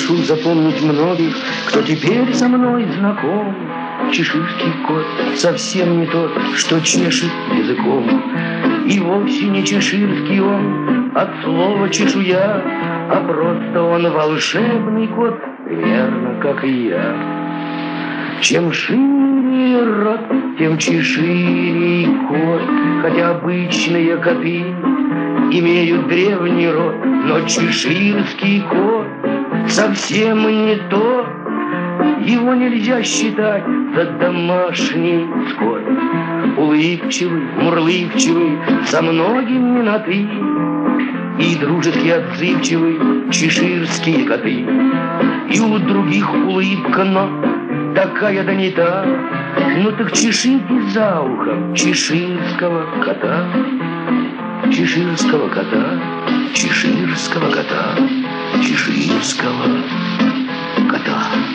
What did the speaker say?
Спешу запомнить многих, кто теперь со мной знаком. Чеширский кот совсем не тот, что чешет языком. И вовсе не чеширский он от слова чешуя, а просто он волшебный кот, примерно как и я. Чем шире рот, тем чеширей кот, хотя обычные коты имеют древний род, но чеширский кот совсем не то. Его нельзя считать за домашний скот. Улыбчивый, мурлыкчивый, со многими на «ты», и дружески отзывчивый чеширские коты. И у других улыбка, но такая да не та. Ну так чешите за ухом чеширского кота. Чеширского кота, чеширского кота, чеширского кота.